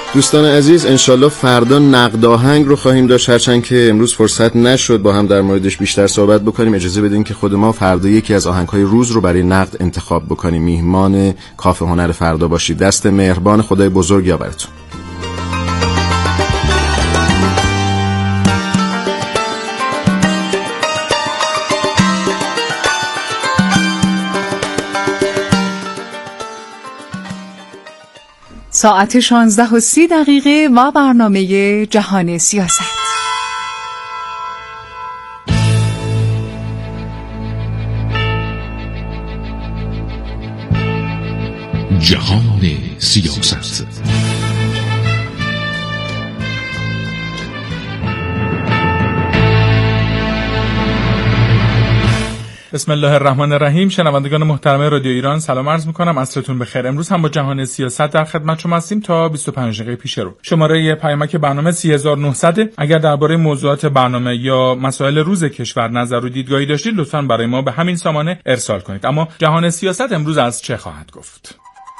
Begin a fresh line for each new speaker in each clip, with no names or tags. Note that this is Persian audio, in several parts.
دوستان عزیز، انشالله فردا نقد آهنگ رو خواهیم داشت، هرچند که امروز فرصت نشد با هم در موردش بیشتر صحبت بکنیم. اجازه بدین که خود ما فردا یکی از آهنگ‌های روز رو برای نقد انتخاب بکنیم. میهمان کافه هنر فردا باشید. دست مهربان خدای بزرگ یاورتون.
ساعت 16:30 و برنامه جهان سیاست.
جهان سیاست.
بسم الله الرحمن الرحیم. شنوندگان محترم رادیو ایران سلام عرض می‌کنم، عصرتون بخیر. امروز هم با جهان سیاست در خدمت شما هستیم تا 25 دقیقه پیش رو. شماره پیامک برنامه 30900. اگر درباره موضوعات برنامه یا مسائل روز کشور نظر و دیدگاهی داشتید لطفاً برای ما به همین سامانه ارسال کنید. اما جهان سیاست امروز از چه خواهد گفت؟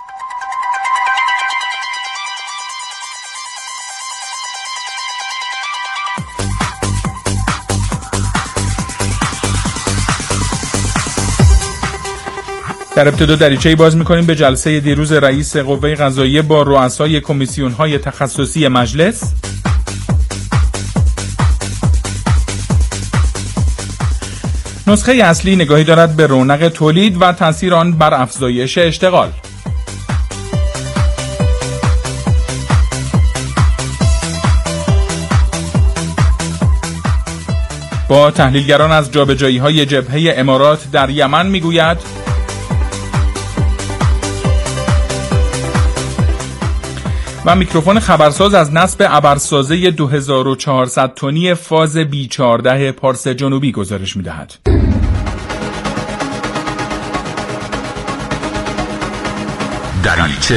در ابتدا دریچه‌ای باز می‌کنیم به جلسه دیروز رئیس قوه قضاییه با رؤسای کمیسیون‌های تخصصی مجلس. نسخه اصلی نگاهی دارد به رونق تولید و تأثیر آن بر افزایش اشتغال. با تحلیلگران از جابجایی‌های جبهه امارات در یمن می‌گوید و میکروفون خبرساز از نصب ابرسازه 2400 تنی فاز B14 پارس جنوبی گزارش می‌دهد.
دریچه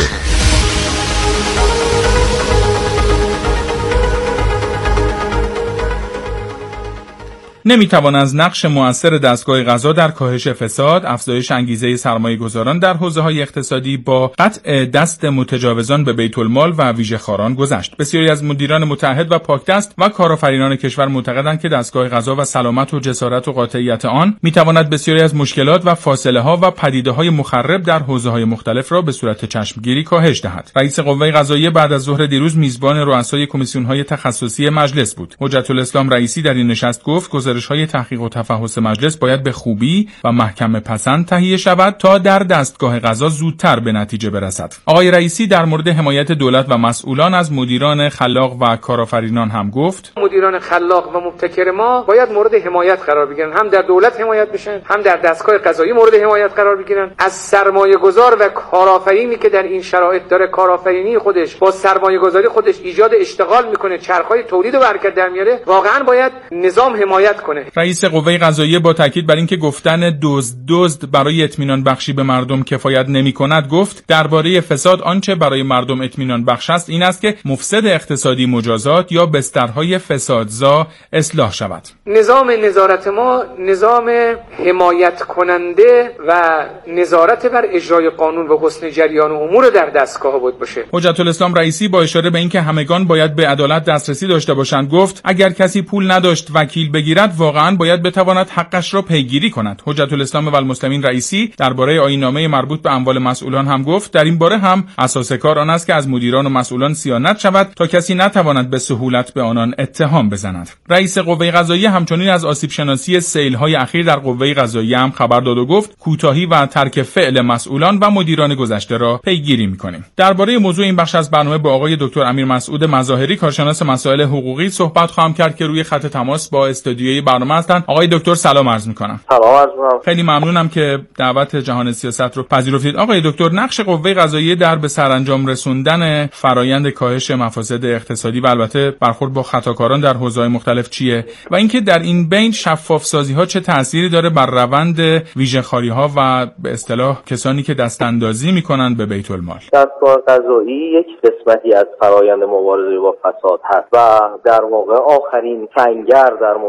نمیتوان از نقش مؤثر دستگاه قضا در کاهش فساد، افزایش انگیزه سرمایه‌گذاران در حوزه‌های اقتصادی با قطع دست متجاوزان به بیت المال و ویژه‌خواران گذشت. بسیاری از مدیران متعهد و پاکدست و کارآفرینان کشور معتقدند که دستگاه قضا و سلامت و جسارت و قاطعیت آن میتواند بسیاری از مشکلات و فاصله‌ها و پدیده‌های مخرب در حوزه‌های مختلف را به صورت چشمگیری کاهش دهد. رئیس قوه قضاییه بعد از ظهر دیروز میزبان رؤسای کمیسیون‌های تخصصی مجلس بود. حجت الاسلام رئیسی در این نشست گفت گزارش‌های تحقیق و تفحص مجلس باید به خوبی و محکمه پسند تهیه شود تا در دستگاه قضا زودتر به نتیجه برسد. آقای رئیسی در مورد حمایت دولت و مسئولان از مدیران خلاق و کارآفرینان هم گفت
مدیران خلاق و مبتکر ما باید مورد حمایت قرار بگیرن، هم در دولت حمایت بشن، هم در دستگاه قضایی مورد حمایت قرار بگیرن. از سرمایه‌گذار و کارآفرینی که در این شرایط داره کارآفرینی خودش با سرمایه‌گذاری خودش ایجاد اشتغال میکنه، چرخهای تولید و حرکت در میاره، واقعا باید نظام حمایت کنه.
رئیس قوه قضاییه با تاکید بر اینکه گفتن دزد برای اطمینان بخشی به مردم کفایت نمی‌کند گفت درباره فساد آنچه برای مردم اطمینان بخش است این است که مفسد اقتصادی مجازات یا بسترهای فسادزا اصلاح شود.
نظام نظارت ما نظام حمایت کننده و نظارت بر اجرای قانون و حسن جریان امور در دستگاه بود باشه.
حجت الاسلام رئیسی با اشاره به اینکه همگان باید به عدالت دسترسی داشته باشند گفت اگر کسی پول نداشت وکیل بگیرد واقعا باید بتواند حقش را پیگیری کند. حجت الاسلام و المسلمین رئیسی درباره آیین‌نامه مربوط به اموال مسئولان هم گفت در این باره هم اساس کار آن است که از مدیران و مسئولان صیانت شود تا کسی نتواند به سهولت به آنان اتهام بزند. رئیس قوه قضاییه همچنین از آسیب شناسی سیل‌های اخیر در قوه قضاییه هم خبر داد و گفت کوتاهی و ترک فعل مسئولان و مدیران گذشته را پیگیری می‌کنیم. درباره موضوع این بخش از برنامه با آقای دکتر امیر مسعود مظاهری کارشناس مسائل حقوقی صحبت خواهم کرد که روی خط تماس با استودیوی برنامه هستند. آقای دکتر سلام عرض می‌کنم.
سلام عرض می‌کنم.
خیلی ممنونم که دعوت جهان سیاست رو پذیرفتید. آقای دکتر نقش قوه قضاییه در به سرانجام رسوندن فرایند کاهش مفاسد اقتصادی و البته برخورد با خطاکاران در حوزه‌های مختلف چیه و اینکه در این بین شفاف سازی‌ها چه تأثیری داره بر روند ویژه‌خواری‌ها و به اصطلاح کسانی که دستاندازی می‌کنند به بیت المال؟
دستگاه قضایی یک قسمتی از فرایند مبارزه با فساد هست و در واقع آخرین سنگر در مبارزه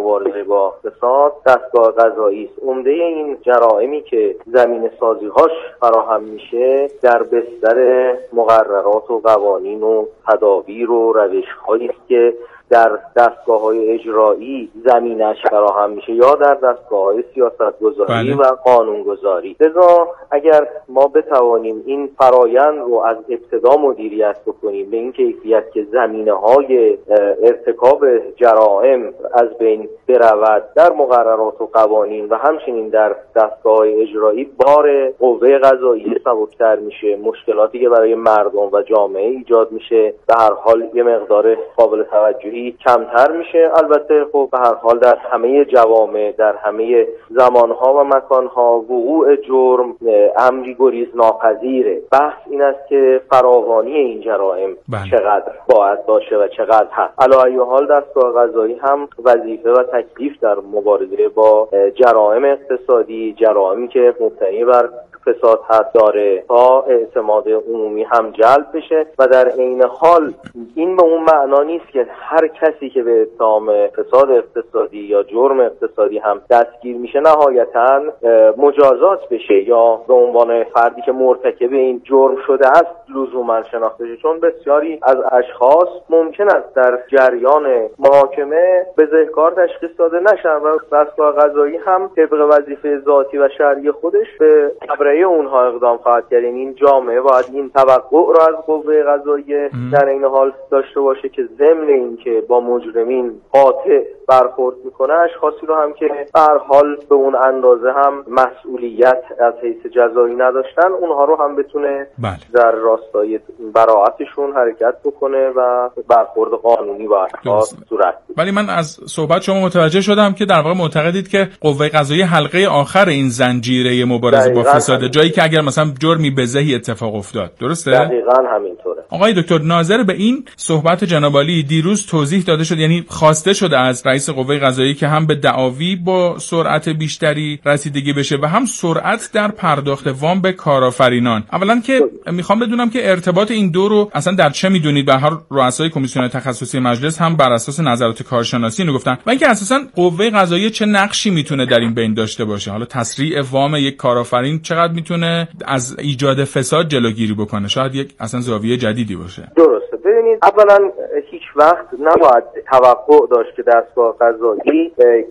میکنه با فساد دستگاه قضایی است. عمده این جرائمی که زمینه سازی‌هاش فراهم میشه در بستر مقررات و قوانین و تدابیر و روش‌هایی است که در دستگاه‌های اجرایی زمینش فراهم میشه یا در دستگاه‌های سیاست‌گذاری و قانون‌گذاری. لذا اگر ما بتوانیم این فرایند رو از ابتدا مدیریت بکنیم به این کیفیت که زمینه‌های ارتکاب جرائم از بین برود در مقررات و قوانین و همچنین در دستگاه‌های اجرایی، بار قوه قضاییه سبک‌تر میشه، مشکلاتی که برای مردم و جامعه ایجاد میشه به هر حال یه مقدار قابل توجهی کمتر میشه. البته خب به هر حال در همه جوامع در همه زمانها و مکانها وقوع جرم امری گریز ناپذیره. بحث این است که فراوانی این جرائم چقدر باید باشه و چقدر هست. علی ای حال دستگاه قضایی هم وظیفه و تکلیف در مبارزه با جرائم اقتصادی، جرائمی که مبتنی بر فساد هست داره تا اعتماد عمومی هم جلب بشه و در عین حال این به اون معنا نیست که هر کسی که به اتهام فساد اقتصادی یا جرم اقتصادی هم دستگیر میشه نهایتاً مجازات بشه یا به عنوان فردی که مرتکب این جرم شده است لزوما شناخته بشه، چون بسیاری از اشخاص ممکن است در جریان محاکمه بزهکار تشخیص داده نشن و دستگاه قضایی هم طبق وظیفه ذاتی و شرعی خودش به تبرئه اونها اقدام خواهد کرد. این جامعه باید این توقع را از قوه قضاییه در این حال داشته باشه که ضمن اینکه با مجرمین قاطع برخورد میکنه اشخاصی رو هم که به هر حال به اون اندازه هم مسئولیت از حیث جزایی نداشتن اونها رو هم بتونه در راستای براءتشون حرکت بکنه و برخورد قانونی با اشخاص صورت بده.
ولی من از صحبت شما متوجه شدم که در واقع معتقدید که قوه قضاییه حلقه آخر این زنجیره مبارزه با فساد، جایی که اگر مثلا جرمی بزهی اتفاق افتاد. درسته؟
دقیقاً همینطوره.
آقای دکتر، ناظر به این صحبت جناب عالی دیروز توضیح داده شد، یعنی خواسته شده از رئیس قوه قضاییه که هم به دعاوی با سرعت بیشتری رسیدگی بشه و هم سرعت در پرداخت وام به کارآفرینان. اولا که میخوام بدونم که ارتباط این دو رو اصلا در چه میدونید؟ به هر رؤسای کمیسیون تخصصی مجلس هم بر اساس نظرات کارشناسی اینو گفتن. و اینکه اساسا قوه قضاییه چه نقشی میتونه در این بین داشته باشه؟ حالا تسریع وام یک کارآفرین چقدر میتونه از ایجاد فساد جلوگیری بکنه؟ شاید یک اصلا زاویه جدیدی باشه.
درسته. ببینید، اولا هیچ وقت نباید توقع داشت که دستگاه قضایی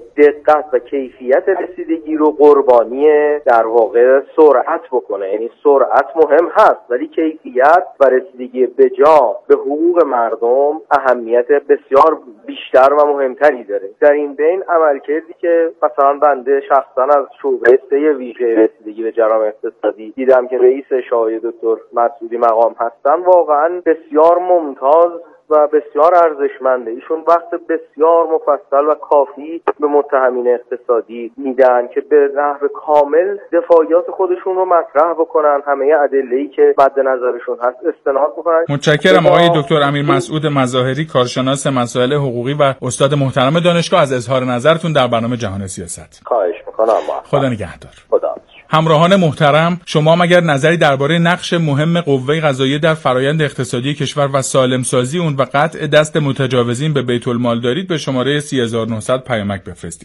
دقت و کیفیت رسیدگی رو قربانی در واقع سرعت بکنه. یعنی سرعت مهم هست ولی کیفیت و رسیدگی بجا به حقوق مردم اهمیت بسیار بیشتر و مهمتری داره. در این بین عملکردی که مثلا بنده شخصا از شعبه 3 ویژه رسیدگی به جرائم اقتصادی دیدم که رئیس شاه دکتر مسعودی مقام هستن، واقعا بسیار ممتاز و بسیار ارزشمنده. ایشون وقت بسیار مفصل و کافی به متهمین اقتصادی میدن که به نحو کامل دفاعیات خودشون رو مطرح بکنن، همه ادله‌ای که مد نظرشون هست استناد بکنن.
متشکرم آقای دکتر امیر مسعود مظاهری، کارشناس مسائل حقوقی و استاد محترم دانشگاه، از اظهار نظرتون در برنامه جهان سیاست.
خواهش می‌کنم.
خدا نگهدار.
خدا.
همراهان محترم، شما مگر نظری درباره نقش مهم قوه قضاییه در فرایند اقتصادی کشور و سالمسازی اون و قطع دست متجاوزین به بیت المال دارید؟ به شماره 3900 پیامک بفرستید.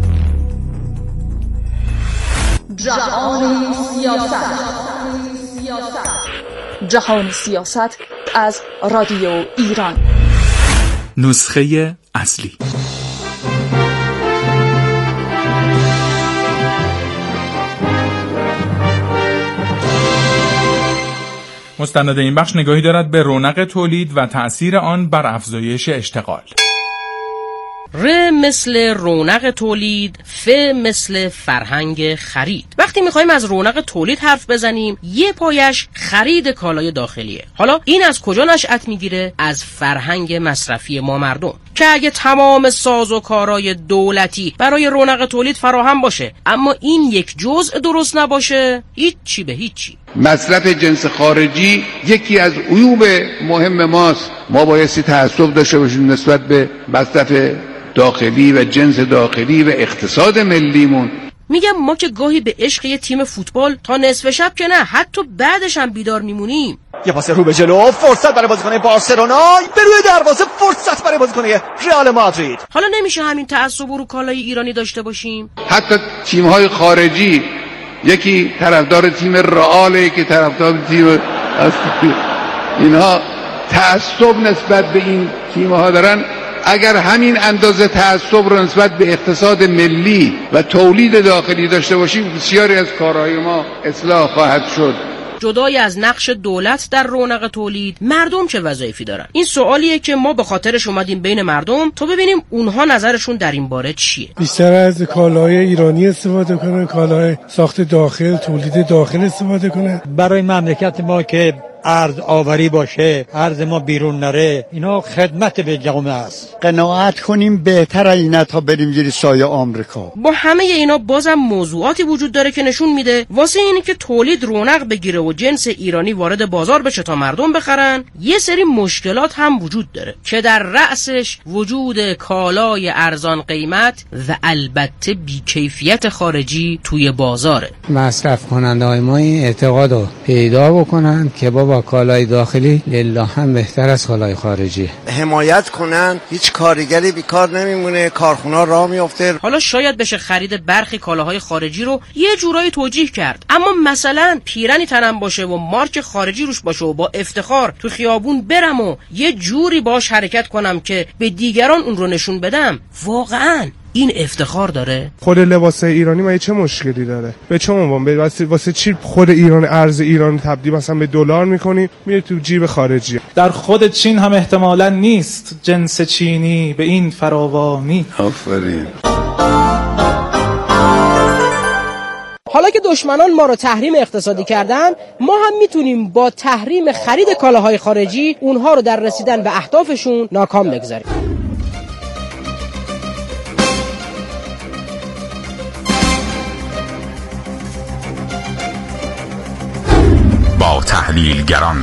جهان سیاست. جهان سیاست از رادیو ایران.
نسخه اصلی. مستند این بخش نگاهی دارد به رونق تولید و تأثیر آن بر افزایش اشتغال.
ر مثل رونق تولید، ف مثل فرهنگ خرید. وقتی میخوایم از رونق تولید حرف بزنیم، یه پایش خرید کالای داخلیه. حالا این از کجا نشأت میگیره؟ از فرهنگ مصرفی ما مردم، که اگه تمام سازوکارهای دولتی برای رونق تولید فراهم باشه اما این یک جزء درست نباشه، هیچی به هیچی.
مصرف جنس خارجی یکی از عیوب مهم ماست. ما بایستی تعصب داشته باشیم نسبت به مصرف داخلی و جنس داخلی و اقتصاد ملیمون.
میگم ما که گاهی به عشق یه تیم فوتبال تا نصف شب که نه حتی بعدش هم بیدار میمونیم.
یه پاس رو به جلو، فرصت برای بازیکن بارسلونا، به روی دروازه، فرصت برای بازیکن رئال مادرید.
حالا نمیشه همین تعصب رو کالای ایرانی داشته باشیم؟
حتی تیم‌های خارجی، یکی طرفدار تیم رئال، که طرفدار تیم اینها تعصب نسبت به این تیم‌ها دارن. اگر همین اندازه تعصب رو نسبت به اقتصاد ملی و تولید داخلی داشته باشیم، بسیاری از کارهای ما اصلاح خواهد شد.
جدای از نقش دولت در رونق تولید، مردم چه وظایفی دارن؟ این سوالیه که ما به خاطرش اومدیم بین مردم تا ببینیم اونها نظرشون در این باره چیه.
بیشتر از کالای ایرانی استفاده کنه، کالای ساخت داخل، تولید داخل استفاده کنه.
برای مملکت ما که ارز آوری باشه، ارز ما بیرون نره، اینا خدمت به جامعه است.
قناعت کنیم بهتر اینا تا بریم زیر سایه آمریکا.
با همه اینا بازم موضوعاتی وجود داره که نشون میده واسه اینی که تولید رونق بگیره و جنس ایرانی وارد بازار بشه تا مردم بخرن، یه سری مشکلات هم وجود داره که در رأسش وجود کالای ارزان قیمت و البته بیکیفیت خارجی توی بازاره.
مصرف کننده های ما این اعتقادو پیدا بکنن که با کالای داخلی لله هم بهتر از کالای خارجی.
حمایت کنن، هیچ کارگری بیکار نمیمونه، کارخونه راه میفته.
حالا شاید بشه خرید برخی کالاهای خارجی رو یه جورایی توجیه کرد، اما مثلا پیرنی تنم باشه و مارک خارجی روش باشه و با افتخار تو خیابون برم و یه جوری باش حرکت کنم که به دیگران اون رو نشون بدم، واقعاً این افتخار داره؟
خود لباس ایرانی ما چه مشکلی داره؟ به چه عنوان؟ واسه چی خود ایران ارز ایران تبدیل مثلا به دلار میکنی میره تو جیب خارجی؟
در خود چین هم احتمالاً نیست جنس چینی به این فراوانی.
آفرین.
حالا که دشمنان ما رو تحریم اقتصادی کردن، ما هم میتونیم با تحریم خرید کالاهای خارجی اونها رو در رسیدن به اهدافشون ناکام بگذاریم.
با تحلیلگران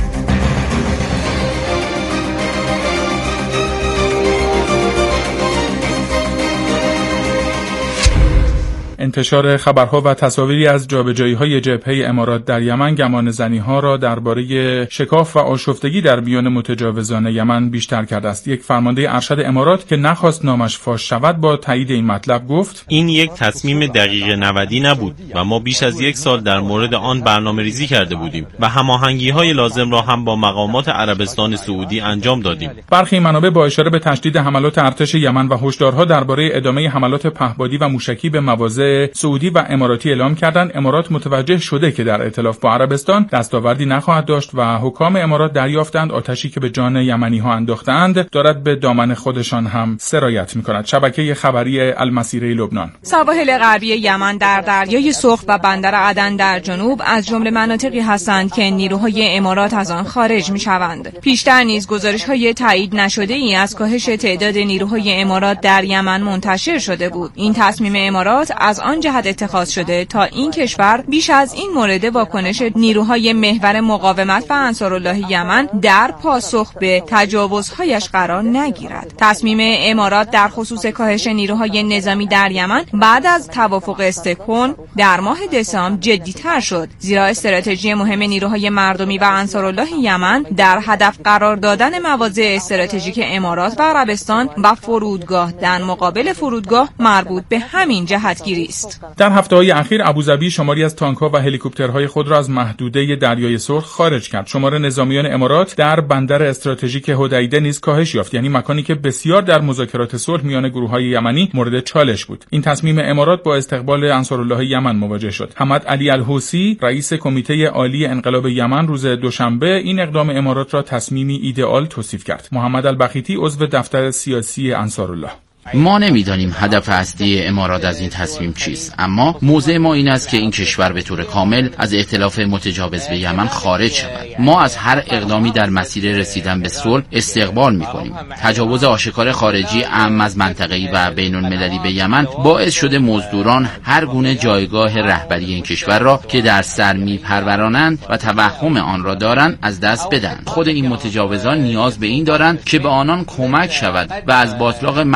انتشار خبرها و تصاویری از جابجایی‌های جبهه امارات در یمن گمانه‌زنی‌ها را درباره شکاف و آشفتگی در میان متجاوزان یمن بیشتر کرده است. یک فرمانده ارشد امارات که نخواست نامش فاش شود با تایید این مطلب گفت:
این یک تصمیم دقیق 90 نبود و ما بیش از یک سال در مورد آن برنامه‌ریزی کرده بودیم و هماهنگی‌های لازم را هم با مقامات عربستان سعودی انجام دادیم.
برخی منابع با اشاره به تشدید حملات ارتش یمن و هشدارها درباره ادامه حملات پهپادی و موشکی به مواضع سعودی و اماراتی اعلام کردند امارات متوجه شده که در ائتلاف با عربستان دستاوردی نخواهد داشت و حکام امارات دریافتند آتشی که به جان یمنی‌ها انداختند دارد به دامن خودشان هم سرایت می‌کند. شبکه خبری المسیره لبنان:
سواحل غربی یمن در دریای سرخ و بندر عدن در جنوب از جمله مناطقی هستند که نیروهای امارات از آن خارج می‌شوند. پیشتر نیز گزارش‌های تایید نشده‌ای از کاهش تعداد نیروهای امارات در یمن منتشر شده بود. این تصمیم امارات از آن جهت اتخاذ شده تا این کشور بیش از این مورد واکنش نیروهای محور مقاومت و انصارالله یمن در پاسخ به تجاوزهایش قرار نگیرد. تصمیم امارات در خصوص کاهش نیروهای نظامی در یمن بعد از توافق استکهلم در ماه دسامبر جدی‌تر شد، زیرا استراتژی مهم نیروهای مردمی و انصارالله یمن در هدف قرار دادن مواضع استراتژیک امارات و عربستان و فرودگاه در مقابل فرودگاه مربوط به همین جهتگیری است.
در هفته‌های اخیر ابوظبی شماری از تانک‌ها و هلیکوپترهای خود را از محدوده دریای سرخ خارج کرد. شمار نظامیان امارات در بندر استراتژیک حدیده نیز کاهش یافت، یعنی مکانی که بسیار در مذاکرات صلح میان گروه‌های یمنی مورد چالش بود. این تصمیم امارات با استقبال انصارالله یمن مواجه شد. حمد علی الحوثی، رئیس کمیته عالی انقلاب یمن، روز دوشنبه این اقدام امارات را تصمیمی ایدئال توصیف کرد. محمد البخیتی، عضو دفتر سیاسی انصارالله:
ما نمیدانیم هدف اصلی امارات از این تصمیم چیست، اما موضع ما این است که این کشور به طور کامل از ائتلاف متجاوز به یمن خارج شود. ما از هر اقدامی در مسیر رسیدن به صلح استقبال می‌کنیم. تجاوز آشکار خارجی عام از منطقه‌ای و بین‌المللی به یمن باعث شده مزدوران هر گونه جایگاه رهبری این کشور را که در سر می‌پرورانند و توهم آن را دارند از دست بدهند. خود این متجاوزان نیاز به این دارند که به آنان کمک شود و از باطلاق مرگ به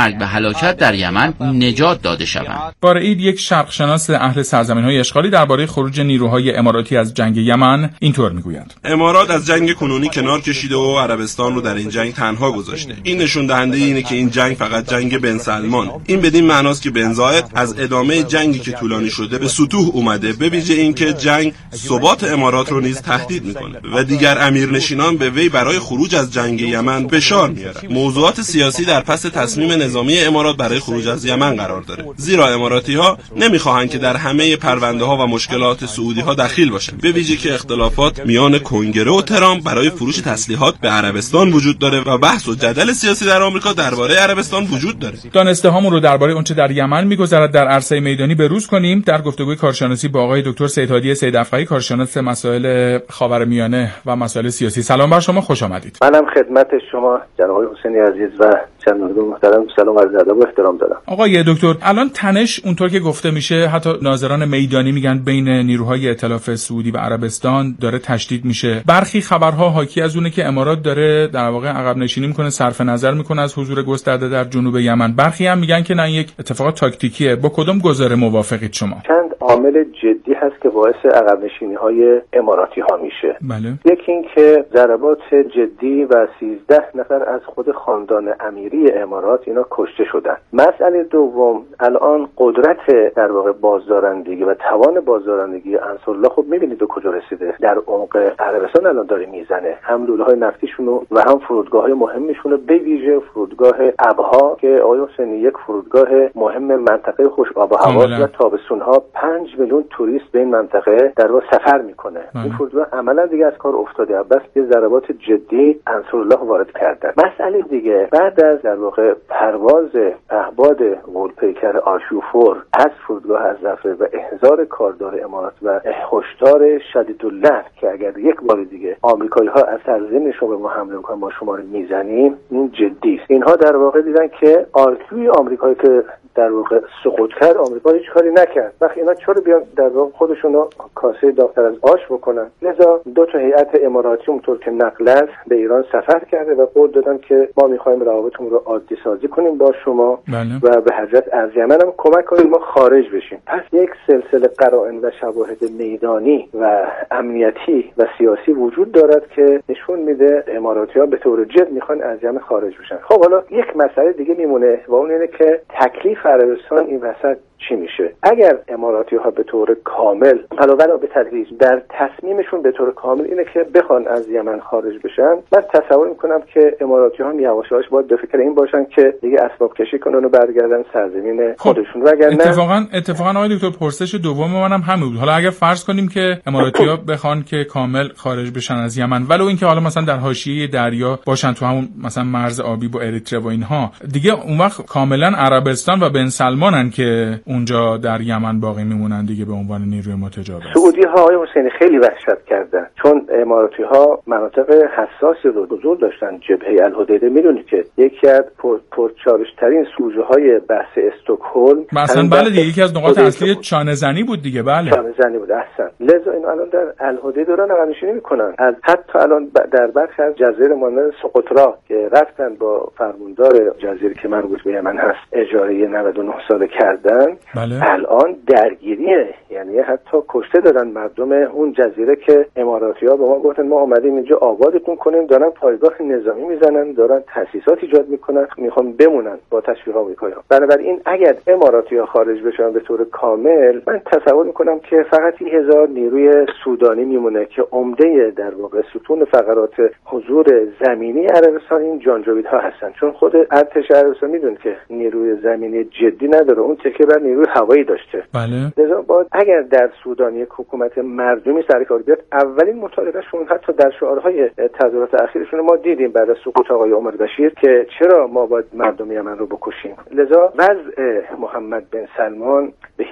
هلاکت در یمن نجات داده شوند.
بارعید، یک شرقشناس اهل سرزمین‌های اشغالی، درباره خروج نیروهای اماراتی از جنگ یمن اینطور میگوید:
امارات از جنگ کنونی کنار کشیده و عربستان رو در این جنگ تنها گذاشته. این نشون دهنده اینه که این جنگ فقط جنگ بن سلمان. این بدین معناست که بن زاید از ادامه جنگی که طولانی شده به سطوح اومده، به ویژه اینکه جنگ ثبات امارات رو نیز تهدید میکنه و دیگر امیرنشینان به وی برای خروج از جنگ یمن فشار میارن. موضوعات سیاسی در پس تصمیم نظامی امارات برای خروج از یمن قرار داره، زیرا اماراتی‌ها نمیخواهند که در همه پرونده‌ها و مشکلات سعودی‌ها دخیل باشن، به ویژه که اختلافات میان کنگره و ترامپ برای فروش تسلیحات به عربستان وجود داره و بحث و جدل سیاسی در آمریکا درباره عربستان وجود داره.
دانسته‌هامون رو درباره اونچه در یمن می‌گذرد در عرصه میدانی بروز کنیم در گفتگوی کارشناسی با آقای دکتر سیدهادی سیدافقی، کارشناس مسائل خاورمیانه و مسائل سیاسی. سلام بر شما، خوش آمدید.
منم خدمت شما جناب حسینی عزیز و شنوندگان محترم سلام عرض ادب و احترام دارم.
آقای دکتر، الان تنش اونطور که گفته میشه، حتی ناظران میدانی میگن بین نیروهای ائتلاف سعودی و عربستان داره تشدید میشه. برخی خبرها حاکی از اونه که امارات داره در واقع عقب نشینی میکنه، صرف نظر میکنه از حضور گسترده در جنوب یمن. برخی هم میگن که نه، یک اتفاق تاکتیکیه. با کدوم گزاره موافقید شما؟
چند عامل جدی هست که باعث عقب نشینی های اماراتی ها میشه.
بله.
یکی این که ضربات جدی و 13 نفر از خود خاندان امیری امارات اینا کشته شدن. مسئله دوم، الان قدرت در واقع بازدارندگی و توان بازدارندگی انصارالله خب میبینید به کجا رسیده. در عمق عربستان الان داره میزنه، هم لوله‌های نفتیشون و هم فرودگاه‌های مهمشون، به ویژه فرودگاه ابها که آقای حسینی یک فرودگاه مهم منطقه خوش آب و هوا و تابستون‌ها 5 میلیون توریست به این منطقه در واقع سفر میکنه. این فرودگاه عملا دیگه از کار افتاده، بس یه ضربات جدی انصارالله وارد کردن. مسئله دیگه، بعد از در واقع پرواز پهباد غول‌پیکر آرشوفور از فرودگاه الظفر و احضار کاردار امارات و هشدار شدیدالله که اگر یک بار دیگه آمریکایی‌ها از سرزمینشون به ما حمله کنن ما شما رو میزنیم، این جدی است. اینها در واقع دیدن که آرزوی آمریکایی که در واقع سقوط کرد، آمریکا هیچ کاری نکرد. وقتی اینا چرا بیان در واقع خودشونو کاسه داغ‌تر از آش بکنن؟ لذا دو تا هیئت اماراتی اونطور که نقل است به ایران سفر کرده و قول دادن که ما می‌خوایم روابطمون رو عادی سازی کنیم با شما و به حضرت از یمن هم کمک کنیم ما خارج بشیم. پس یک سلسله قرائن و شواهد میدانی و امنیتی و سیاسی وجود دارد که نشون میده اماراتی‌ها به طور جد میخوان از یمن خارج بشن. خب حالا یک مسئله دیگه میمونه و اون اینه که تکلیف عربستان این وسط چی میشه؟ اگر اماراتی‌ها به طور کامل علاوه به تدریج در تصمیمشون به طور کامل اینه که بخوان از یمن خارج بشن، من تصور میکنم که اماراتی‌ها یواش یواش باید به فکر این باشن که دیگه اسباب کشی کنن و برگردن سرزمین خودشون. وگرنه
اتفاقا آقای دکتر، پرسش دوم منم همین بود. حالا اگر فرض کنیم که اماراتی‌ها بخوان که کامل خارج بشن از یمن، ولو اینکه حالا مثلا در حاشیه دریا باشن، تو همون مثلا مرز آبی با اریتره و اینها، دیگه اون وقت کاملا عربستان و بن سلمانن که اونجا در یمن باقی میمونن دیگه به عنوان نیروی متجاوز.
سعودی‌ها آقای حسینی خیلی وحشت کردن، چون اماراتی‌ها مناطق حساسی رو حضور داشتن. جبهه الحدیده میدونید که یکی از پرچالش‌ترین سوژه‌های بحث استکهلم
مثلا بله دیگه یکی از نقاط اصلی چانه‌زنی بود دیگه. بله،
چانه‌زنی بود. احسن. لذا این الان در الحدیده دارن نقده‌نشینی میکنن. از حتی الان در برخی از جزایر مانند سقطرا که رفتن با فرماندار جزیره که مربوط به یمن هست اجاره 99 ساله کردن،
بله.
الان درگیریه، یعنی حتی کشته دادن مردم اون جزیره که اماراتی‌ها به ما گفتن ما اومدیم اینجا آبادتون کنیم، دارن پایگاه نظامی میزنن، دارن تأسیسات ایجاد میکنن، میخوان بمونن با تشویق آمریکایی‌ها. بنابراین اگر اماراتی‌ها خارج بشن به طور کامل، من تصور میکنم که فقط 1000 نیروی سودانی میمونه که عمده در واقع ستون فقرات حضور زمینی عربستان این جانجاویدها هستن، چون خود ارتش عربستان میدونه که نیروی زمینی جدی نداره، اون تکیه بر نیروی هوایی داشته.
بله.
لذا باید اگر در سودان یک حکومت مردمی سرکار بیاد، اولین مطالبهشون حتی در شعارهای تظاهرات اخیرشون ما دیدیم بعد از سقوط آقای عمر بشیر که چرا ما باید مردم یمن رو بکشیم. لذا وضع محمد بن سلمان به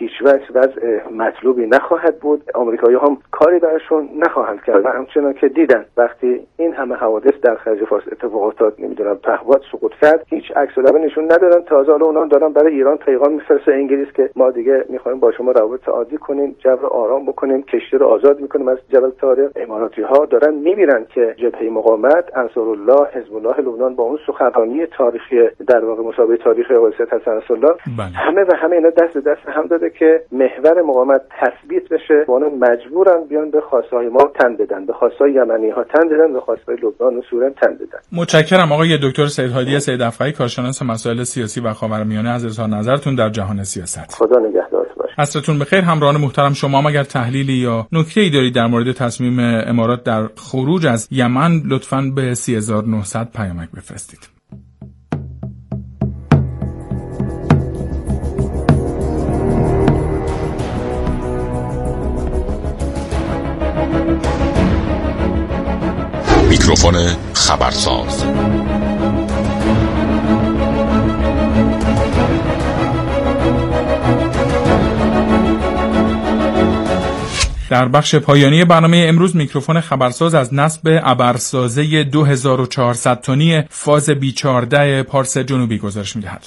هیچ وجه وضع مطلوبی نخواهد بود. آمریکایی‌ها هم کاری براشون نخواهند کرد و همچنان که دیدن وقتی این همه حوادث در خلیج فارس اتفاق افتاد، نمیدونم پهپاد سقوط کرد، هیچ عکس العمل نشون ندادن. تازه حالا اونها دارن برای ایران پیغام میفرسته انگلیس که ما دیگه میخوایم با شما روابط عادی کنیم، جو رو آرام بکنیم، کشتی رو آزاد میکنیم از جبل طارق. اماراتی‌ها دارن میبینن که جبهه مقاومت، انصارالله، حزب الله لبنان با اون سخنرانی تاریخی در واقع مسابقه تاریخی آقای سید حسن نصرالله همه اینا دست به دست هم داده که محور مقاومت تثبیت بشه. اونا مجبورن بیان به خواستهای ما تن بدن، به خواستهای یمنی‌ها تن بدن، به خواستهای لبنان و سوریه تن بدن.
متشکرم آقای دکتر سید هادی سید افقی، کارشناس مسائل سیاسی و خاورمیانه، از اظهار نظرتون در جهان سیاست.
خدا نگهدارت باشه.
عصرتون بخیر. همراهان محترم، شما هم اگر تحلیلی یا نکته‌ای دارید در مورد تصمیم امارات در خروج از یمن، لطفاً به 3900 پیامک بفرستید.
میکروفون خبرساز.
در بخش پایانی برنامه امروز میکروفون خبرساز از نصب ابرسازه 2400 تنی فاز B14 پارس جنوبی گزارش می‌دهد.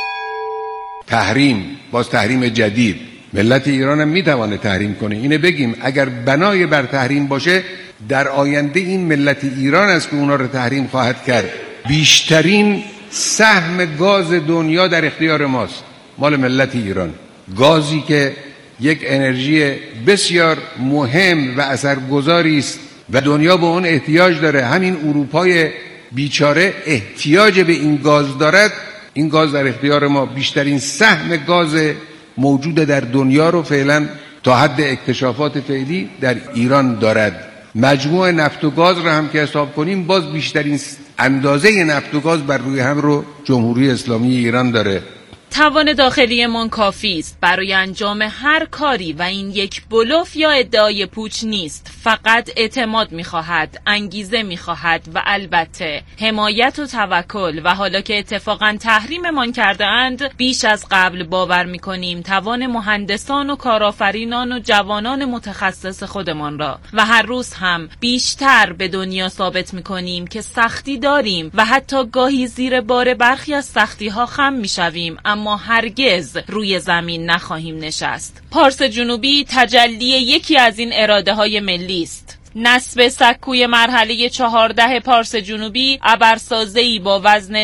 تحریم جدید ملت ایران هم میتوانه تحریم کنه. اینه بگیم اگر بنای بر تحریم باشه، در آینده این ملت ایران است که اونا رو تحریم خواهد کرد. بیشترین سهم گاز دنیا در اختیار ماست، مال ملت ایران. گازی که یک انرژی بسیار مهم و اثرگذاری است و دنیا به اون احتیاج داره. همین اروپای بیچاره احتیاج به این گاز دارد. این گاز در اختیار ما. بیشترین سهم گاز موجود در دنیا رو فعلا تا حد اکتشافات فعلی در ایران دارد. مجموع نفت و گاز رو هم که حساب کنیم، باز بیشترین اندازه نفت و گاز بر روی هم رو جمهوری اسلامی ایران داره.
توان داخلیمان کافی است برای انجام هر کاری و این یک بلوف یا ادعای پوچ نیست. فقط اعتماد می‌خواهد، انگیزه می‌خواهد و البته حمایت و توکل. و حالا که اتفاقاً تحریممان کرده اند، بیش از قبل باور می‌کنیم توان مهندسان و کارآفرینان و جوانان متخصص خودمان را و هر روز هم بیشتر به دنیا ثابت می‌کنیم که سختی داریم و حتی گاهی زیر بار برخی از سختی‌ها خم می‌شویم، اما هرگز روی زمین نخواهیم نشست. پارس جنوبی تجلی یکی از این اراده‌های ملی است. نصب سکوی مرحله 14 پارس جنوبی، ابرسازه‌ای با وزن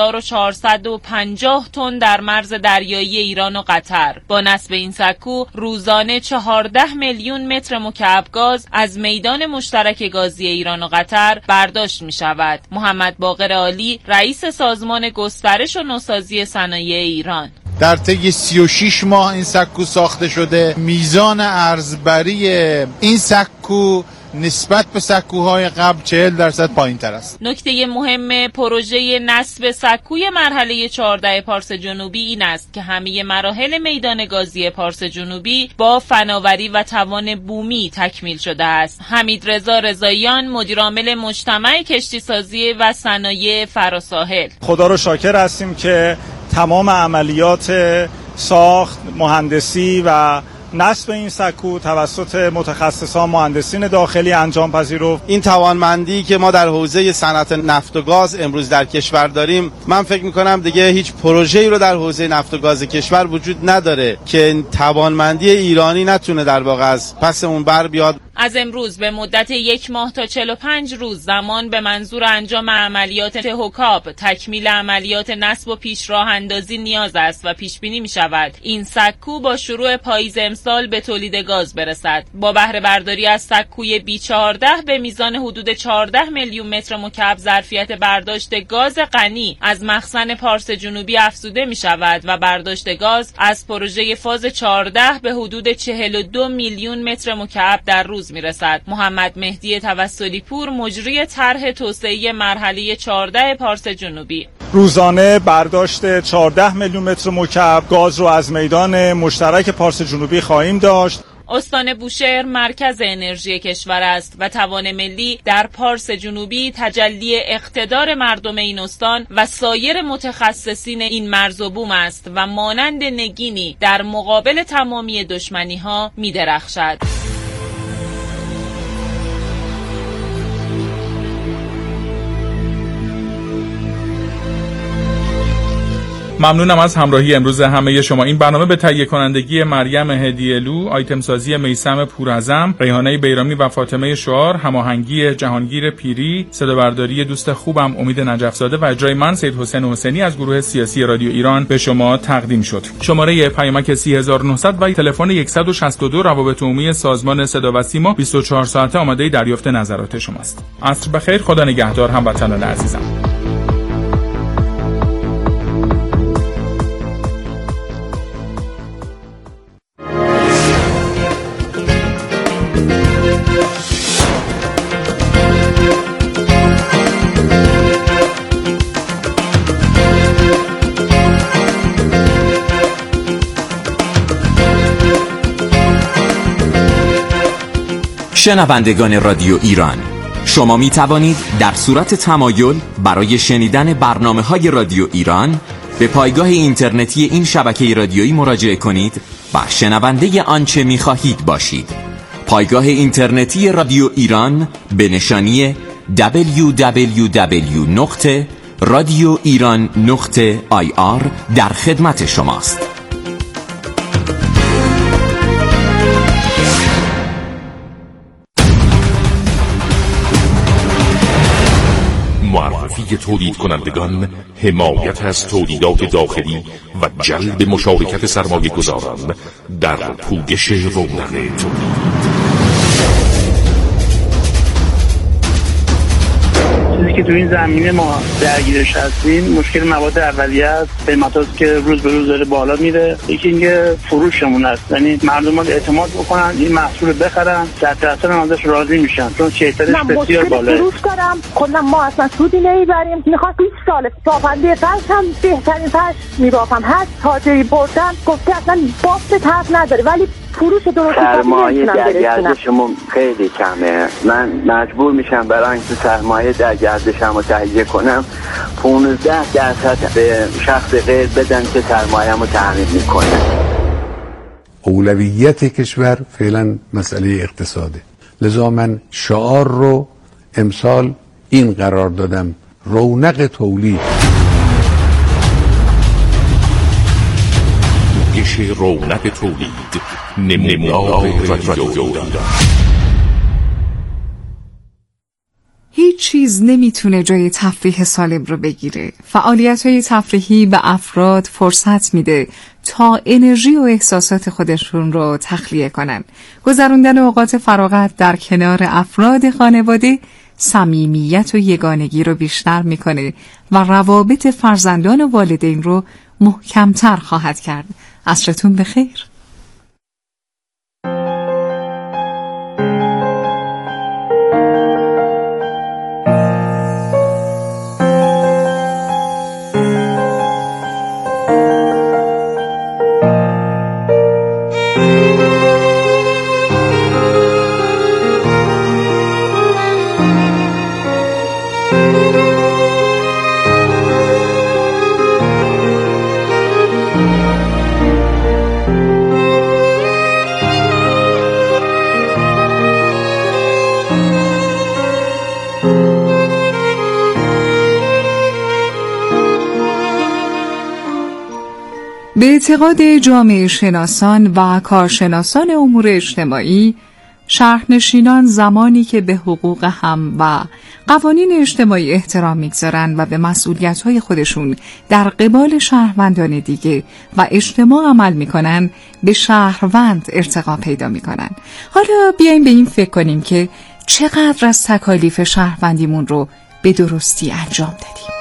2450 تن در مرز دریایی ایران و قطر. با نصب این سکو روزانه 14 میلیون متر مکعب گاز از میدان مشترک گازی ایران و قطر برداشت می شود. محمد باقر عالی، رئیس سازمان گسترش و نوسازی صنایع ایران:
در طی 36 ماه این سکو ساخته شده. میزان ارزبری این سکو نسبت به سکوهای قبل 40% پایین تر است.
نکته مهم پروژه نصب سکوی مرحله 14 پارس جنوبی این است که همه مراحل میدان گازی پارس جنوبی با فناوری و توان بومی تکمیل شده است. حمید رضا رضاییان، مدیر عامل مجتمع کشتی سازی و صنایع فراساحل:
خدا رو شاکر هستیم که تمام عملیات ساخت، مهندسی و نصب این سکو توسط متخصصان مهندسین داخلی انجام پذیرفت.
این توانمندی که ما در حوزه صنعت نفت و گاز امروز در کشور داریم، من فکر می‌کنم دیگه هیچ پروژه‌ای رو در حوزه نفت و گاز کشور وجود نداره که توانمندی ایرانی نتونه در واقع از پس اون بر بیاد.
از امروز به مدت 1 ماه تا 45 روز زمان به منظور انجام عملیات هوکاب، تکمیل عملیات نصب و پیش راه اندازی نیاز است و پیش بینی می شود این سکو با شروع پاییز امسال به تولید گاز برسد. با بهره برداری از سکوی B14 به میزان حدود 14 میلیون متر مکعب ظرفیت برداشت گاز غنی از مخزن پارس جنوبی افزوده می شود و برداشت گاز از پروژه فاز 14 به حدود 42 میلیون متر مکعب در روز میرسد. محمد مهدی توسلی پور، مجری طرح توسعه مرحله 14 پارس جنوبی:
روزانه برداشت 14 میلیون متر مکعب گاز رو از میدان مشترک پارس جنوبی خواهیم داشت.
استان بوشهر مرکز انرژی کشور است و توان ملی در پارس جنوبی تجلی اقتدار مردم این استان و سایر متخصصین این مرز و بوم است و مانند نگینی در مقابل تمامی دشمنی‌ها می‌درخشد.
ممنونم از همراهی امروز همه شما. این برنامه به تهیه کنندگی مریم هدیه‌لو، آیتم سازی میثم پوراعظم، ریحانه بیرامی و فاطمه شعار، هماهنگی جهانگیر پیری، صدابرداری دوست خوبم امید نجف‌زاده و اجرای من سید حسین حسینی از گروه سیاسی رادیو ایران به شما تقدیم شد. شماره پیامک 30900 و تلفن 162 روابط عمومی سازمان صدا و سیما 24 ساعته آماده دریافت نظرات شماست. عصر بخیر، خدا نگهدار هموطنان عزیزم.
شنوندگان رادیو ایران، شما می توانید در صورت تمایل برای شنیدن برنامه‌های رادیو ایران به پایگاه اینترنتی این شبکه رادیویی مراجعه کنید و شنونده آنچه می خواهید باشید. پایگاه اینترنتی رادیو ایران به نشانی www.radioiran.ir در خدمت شماست.
معرفی تولید کنندگان، حمایت از تولیدات داخلی و جلب مشارکت سرمایه گذاران در پوگش رونق تولید.
چیزی که تو این زمینه ما درگیرش هستیم مشکل مواد اولیه است، قیمتاست که روز به روز داره بالا میره. یکی اینکه فروشمون است، یعنی مردم اعتماد بکنن این محصول بخرن، در اصل ازش راضی میشن چون کیفیتش بسیار بالاست. من فروش دارم، کلا ما اصلا سودی نمیبریم. میخواد 20 سال بافنده فرش هم بهترین فرش میبافم. هر تاجری بردن گفته اصلا بافت طرف نداره، ولی فروش درست
سرمایه در گردشمون خیلی کمه. من مجبور میشم برای اینکه سرمایه در گردشم رو تهیه کنم 15% به شخص غیر بدن که سرمایه‌مو تامین میکنه.
اولویت کشور فعلا مسئله اقتصاده، لذا من شعار رو امسال این قرار دادم: رونق تولید.
رونق تولید، نمونه رادیو ایران.
هیچ چیز نمیتونه جای تفریح سالم رو بگیره. فعالیت‌های تفریحی به افراد فرصت میده تا انرژی و احساسات خودشون رو تخلیه کنن. گذراندن اوقات فراغت در کنار افراد خانواده صمیمیت و یگانگی رو بیشتر میکنه و روابط فرزندان و والدین رو محکمتر خواهد کرد. عصرتون بخیر. به اعتقاد جامعه شناسان و کارشناسان امور اجتماعی، شهرنشینان زمانی که به حقوق هم و قوانین اجتماعی احترام می‌گذارند و به مسئولیت‌های خودشون در قبال شهروندان دیگه و اجتماع عمل می‌کنن، به شهروند ارتقا پیدا می‌کنن. حالا بیایم به این فکر کنیم که چقدر از تکالیف شهروندیمون رو به درستی انجام دادیم.